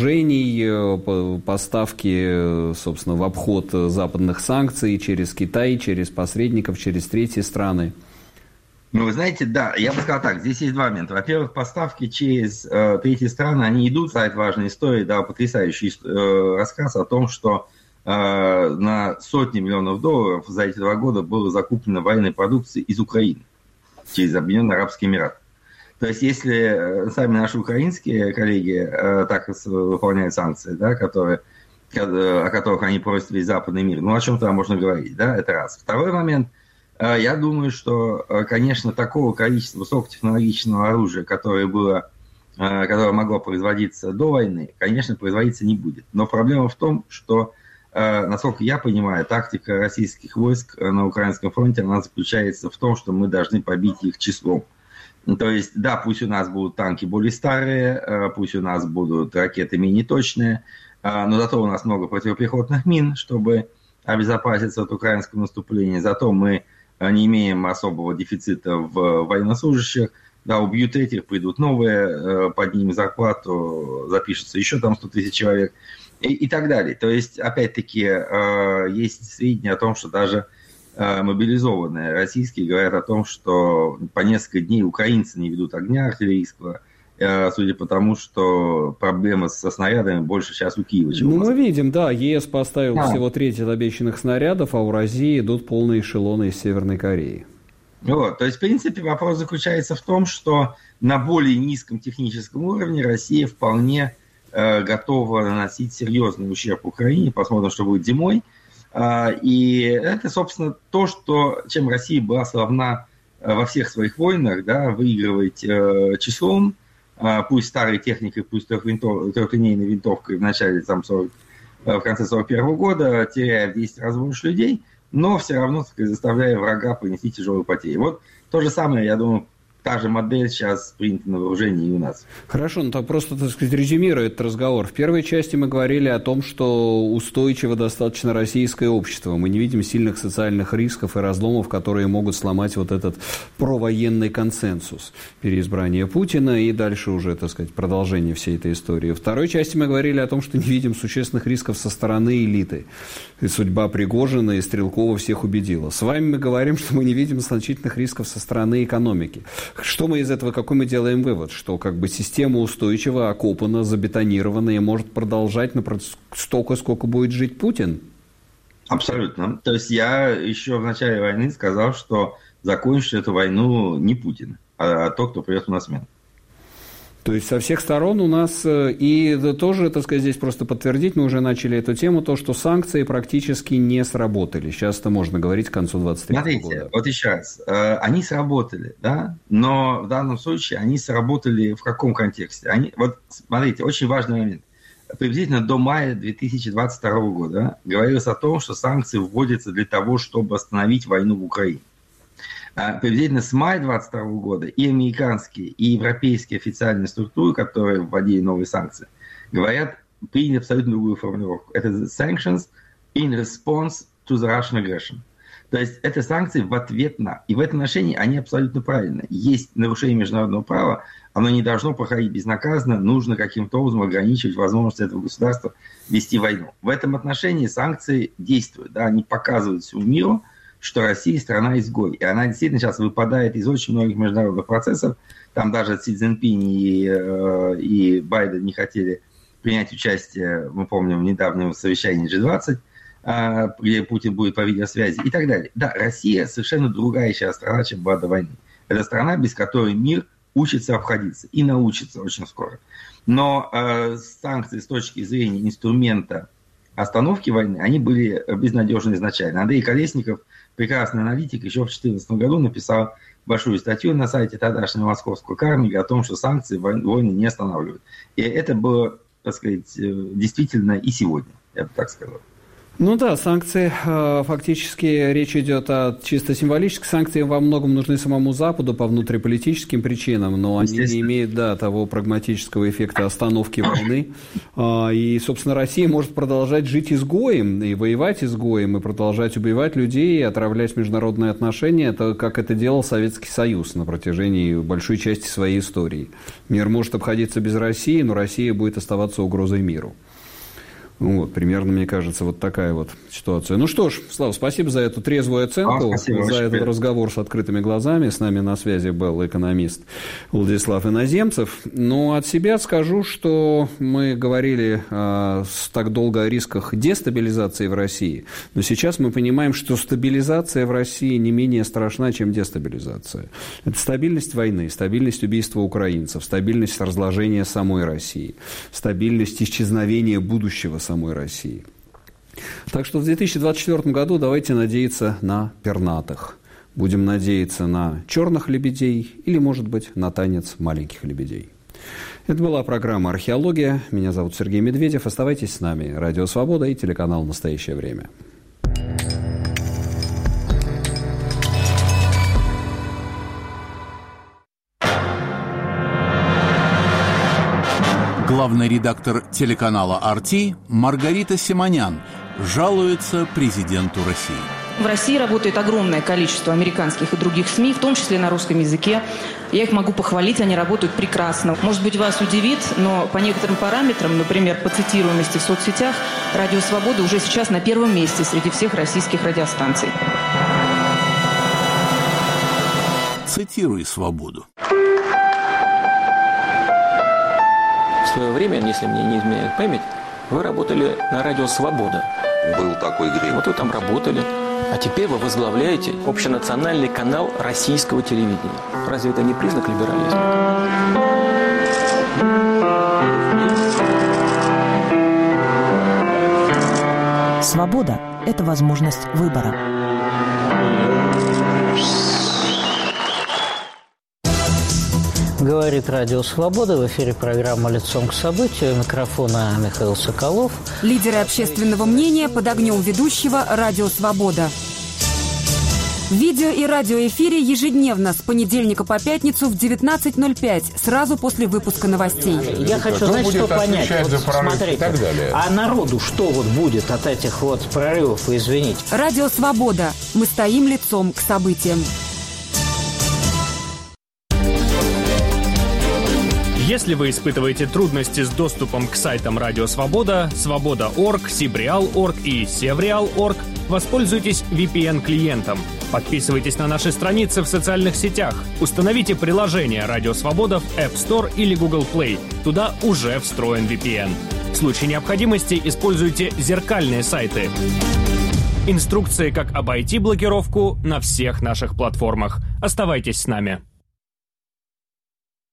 Speaker 1: вооружений, поставки, собственно, в обход западных санкций через Китай, через посредников, через третьи страны?
Speaker 7: Ну, вы знаете, да, я бы сказал так, здесь есть два момента. Во-первых, поставки через э, третьи страны, они идут, это важная история, да, потрясающий э, рассказ о том, что на сотни миллионов долларов за эти два года было закуплено военной продукции из Украины через Объединенные Арабские Эмираты. То есть, если сами наши украинские коллеги так выполняют санкции, да, которые, о которых они просят весь западный мир, ну, о чем там можно говорить, да, это раз. Второй момент, я думаю, что, конечно, такого количества высокотехнологичного оружия, которое было, которое могло производиться до войны, конечно, производиться не будет. Но проблема в том, что насколько я понимаю, тактика российских войск на украинском фронте, она заключается в том, что мы должны побить их числом. То есть, да, пусть у нас будут танки более старые, пусть у нас будут ракеты менее точные, но зато у нас много противопехотных мин, чтобы обезопаситься от украинского наступления. Зато мы не имеем особого дефицита в военнослужащих. Да, убьют этих, придут новые, поднимем зарплату, запишется еще там сто тысяч человек. И, и так далее. То есть, опять-таки, э, есть сведения о том, что даже э, мобилизованные российские говорят о том, что по несколько дней украинцы не ведут огня артиллерийского, э, судя по тому, что проблемы со снарядами больше сейчас у Киева, чем
Speaker 1: ну,
Speaker 7: у Москвы.
Speaker 1: Мы видим, да, ЕС поставил
Speaker 7: да.
Speaker 1: всего треть от обещанных снарядов, а у России идут полные эшелоны из Северной Кореи.
Speaker 7: Вот, то есть, в принципе, вопрос заключается в том, что на более низком техническом уровне Россия вполне готова наносить серьезный ущерб Украине. Посмотрим, что будет зимой. И это, собственно, то, что, чем Россия была славна во всех своих войнах, да, выигрывать числом, пусть старой техникой, пусть трехвинтов, трехлинейной винтовкой в начале, там, сорок, в конце сорок первого года, теряя в десять раз больше людей, но все равно, так сказать, заставляя врага понести тяжелые потери. Вот то же самое, я думаю, та же модель сейчас принята на вооружении и у нас.
Speaker 1: Хорошо, ну так просто, так сказать, резюмируя этот разговор. В первой части мы говорили о том, что устойчиво достаточно российское общество. Мы не видим сильных социальных рисков и разломов, которые могут сломать вот этот провоенный консенсус. Переизбрание Путина и дальше уже, так сказать, продолжение всей этой истории. В второй части мы говорили о том, что не видим существенных рисков со стороны элиты. И судьба Пригожина и Стрелкова всех убедила. С вами мы говорим, что мы не видим значительных рисков со стороны экономики. Что мы из этого, какой мы делаем вывод? Что как бы система устойчива, окопана, забетонирована и может продолжать на столько, сколько будет жить Путин?
Speaker 7: Абсолютно. То есть я еще в начале войны сказал, что закончит эту войну не Путин, а тот, кто придет на смену.
Speaker 1: То есть со всех сторон у нас, и тоже, так сказать, здесь просто подтвердить, мы уже начали эту тему, то, что санкции практически не сработали. Сейчас это можно говорить к концу двадцать третьего года.
Speaker 7: Смотрите, вот еще раз, они сработали, да, но в данном случае они сработали в каком контексте? Они, вот смотрите, очень важный момент. Приблизительно до мая две тысячи двадцать второго года говорилось о том, что санкции вводятся для того, чтобы остановить войну в Украине. Приблизительно с мая две тысячи двадцать второго года и американские, и европейские официальные структуры, которые вводили новые санкции, говорят, приняли абсолютно другую формулировку. Это sanctions in response to the Russian aggression. То есть это санкции в ответ на. И в этом отношении они абсолютно правильны. Есть нарушение международного права, оно не должно проходить безнаказанно, нужно каким-то образом ограничивать возможность этого государства вести войну. В этом отношении санкции действуют, да, они показывают всему миру, что Россия страна-изгой. И она действительно сейчас выпадает из очень многих международных процессов. Там даже Си Цзиньпинь и, и Байден не хотели принять участие, мы помним, в недавнем совещании джи двадцать, где Путин будет по видеосвязи и так далее. Да, Россия совершенно другая сейчас страна, чем была до войны. Это страна, без которой мир учится обходиться и научится очень скоро. Но э, санкции с точки зрения инструмента остановки войны, они были безнадежны изначально. Андрей Колесников, прекрасный аналитик, еще в две тысячи четырнадцатом году написал большую статью на сайте тогдашнего московского Карнеги о том, что санкции войны не останавливают. И это было, так сказать, действительно и сегодня, я бы так сказал.
Speaker 1: Ну да, санкции, фактически речь идет о чисто символических санкциях, во многом нужны самому Западу по внутриполитическим причинам, но они не имеют, да, того прагматического эффекта остановки войны. И, собственно, Россия может продолжать жить изгоем, и воевать изгоем, и продолжать убивать людей, и отравлять международные отношения, это как это делал Советский Союз на протяжении большой части своей истории. Мир может обходиться без России, но Россия будет оставаться угрозой миру. Вот, примерно, мне кажется, вот такая вот ситуация. Ну что ж, Слава, спасибо за эту трезвую оценку, а, спасибо, за этот разговор с открытыми глазами. С нами на связи был экономист Владислав Иноземцев. Но от себя скажу, что мы говорили э, так долго о рисках дестабилизации в России, но сейчас мы понимаем, что стабилизация в России не менее страшна, чем дестабилизация. Это стабильность войны, стабильность убийства украинцев, стабильность разложения самой России, стабильность исчезновения будущего самой России. Так что в две тысячи двадцать четвёртом году давайте надеяться на пернатых. Будем надеяться на черных лебедей или, может быть, на танец маленьких лебедей. Это была программа «Археология». Меня зовут Сергей Медведев. Оставайтесь с нами. Радио «Свобода» и телеканал «Настоящее время».
Speaker 8: Главный редактор телеканала ар ти Маргарита Симонян жалуется президенту России.
Speaker 9: В России работает огромное количество американских и других СМИ, в том числе на русском языке. Я их могу похвалить, они работают прекрасно. Может быть, вас удивит, но по некоторым параметрам, например, по цитируемости в соцсетях, «Радио Свобода» уже сейчас на первом месте среди всех российских радиостанций.
Speaker 8: Цитируй «Свободу».
Speaker 10: В свое время, если мне не изменяет память, вы работали на радио «Свобода».
Speaker 11: Был такой грех.
Speaker 10: Вот вы там работали. А теперь вы возглавляете общенациональный канал российского телевидения. Разве это не признак либерализма?
Speaker 12: Свобода – это возможность выбора.
Speaker 13: Говорит Радио Свобода. В эфире программа «Лицом к событию». У микрофона Михаил Соколов.
Speaker 14: Лидеры общественного мнения под огнем ведущего Радио Свобода.
Speaker 11: В видео и радиоэфире ежедневно с понедельника по пятницу в девятнадцать ноль пять, сразу после выпуска новостей.
Speaker 13: Я хочу, знаете, что понять. Вот, смотрите,
Speaker 14: и так далее.
Speaker 13: А народу что вот будет от этих вот прорывов, извините?
Speaker 11: Радио «Свобода». Мы стоим лицом к событиям.
Speaker 15: Если вы испытываете трудности с доступом к сайтам Радио Свобода, Свобода точка орг, Сибреал точка орг и Севреал точка орг, воспользуйтесь ви пи эн-клиентом. Подписывайтесь на наши страницы в социальных сетях. Установите приложение Радио Свобода в App Store или Google Play. Туда уже встроен ви пи эн. В случае необходимости используйте зеркальные сайты. Инструкции, как обойти блокировку, на всех наших платформах. Оставайтесь с нами.